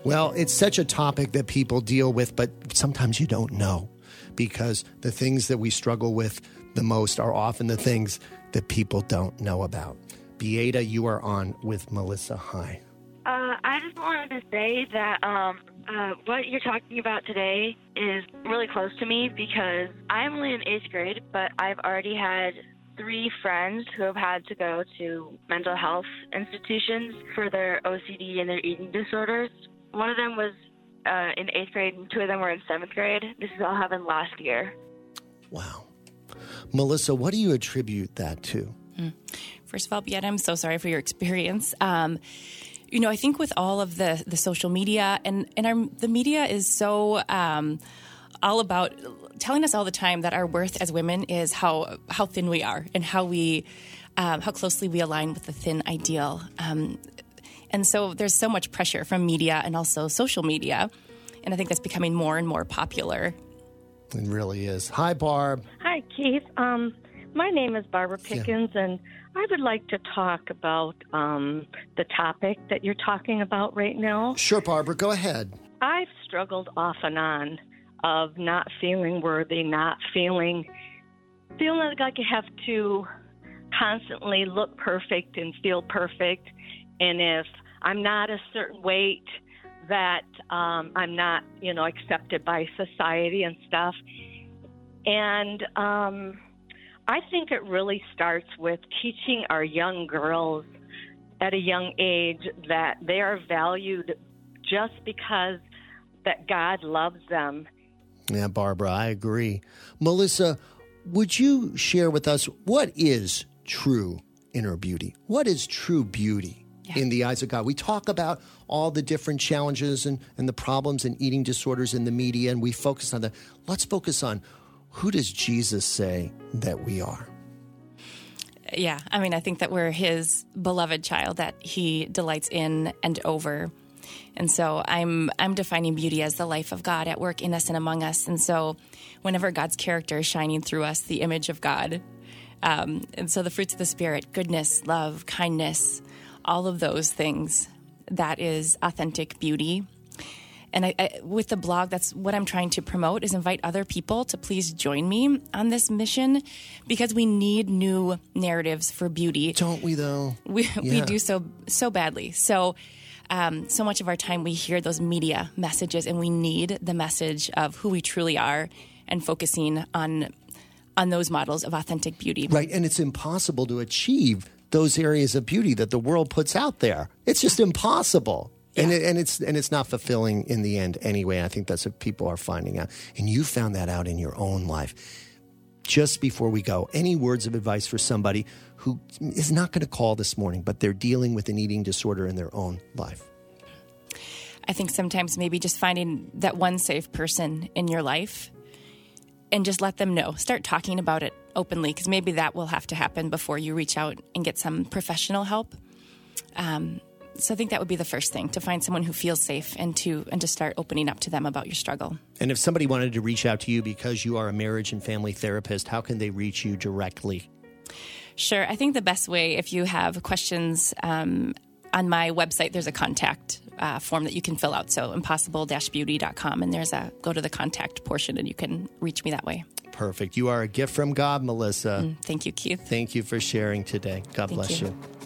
Well, it's such a topic that people deal with, but sometimes you don't know, because the things that we struggle with the most are often the things that people don't know about. Beata, you are on with Melissa. Hi. I just wanted to say that what you're talking about today is really close to me because I'm only in 8th grade, but I've already had 3 friends who have had to go to mental health institutions for their OCD and their eating disorders. One of them was in 8th grade and 2 of them were in 7th grade. This is all happened last year. Wow. Melissa, what do you attribute that to? First of all, Beata, I'm so sorry for your experience. I think with all of the social media and the media is so all about telling us all the time that our worth as women is how thin we are and how closely we align with the thin ideal. And so there's so much pressure from media and also social media. And I think that's becoming more and more popular. It really is. Hi, Barb. Hi, Keith. My name is Barbara Pickens, and I would like to talk about the topic that you're talking about right now. Sure, Barbara, go ahead. I've struggled off and on of not feeling worthy, not feeling like I have to constantly look perfect and feel perfect. And if I'm not a certain weight, that I'm not, accepted by society and stuff. And I think it really starts with teaching our young girls at a young age that they are valued just because that God loves them. Yeah, Barbara, I agree. Melissa, would you share with us what is true inner beauty? What is true beauty in the eyes of God? We talk about all the different challenges and the problems and eating disorders in the media, and we focus on that. Let's focus on, who does Jesus say that we are? Yeah, I think that we're his beloved child that he delights in and over. And so I'm defining beauty as the life of God at work in us and among us. And so whenever God's character is shining through us, the image of God. And so the fruits of the Spirit, goodness, love, kindness, all of those things, that is authentic beauty. And I, with the blog, that's what I'm trying to promote, is invite other people to please join me on this mission, because we need new narratives for beauty. Don't we, though? We do so badly. So much of our time we hear those media messages, and we need the message of who we truly are and focusing on those models of authentic beauty. Right, and it's impossible to achieve those areas of beauty that the world puts out there. It's just impossible. Yeah. And it's not fulfilling in the end anyway. I think that's what people are finding out. And you found that out in your own life. Just before we go, any words of advice for somebody who is not going to call this morning, but they're dealing with an eating disorder in their own life? I think sometimes maybe just finding that one safe person in your life and just let them know. Start talking about it openly, because maybe that will have to happen before you reach out and get some professional help. So I think that would be the first thing, to find someone who feels safe and to start opening up to them about your struggle. And if somebody wanted to reach out to you because you are a marriage and family therapist, how can they reach you directly? Sure. I think the best way, if you have questions, on my website, there's a contact form that you can fill out. So impossible-beauty.com, and there's a go to the contact portion, and you can reach me that way. Perfect. You are a gift from God, Melissa. Thank you, Keith. Thank you for sharing today. God bless you.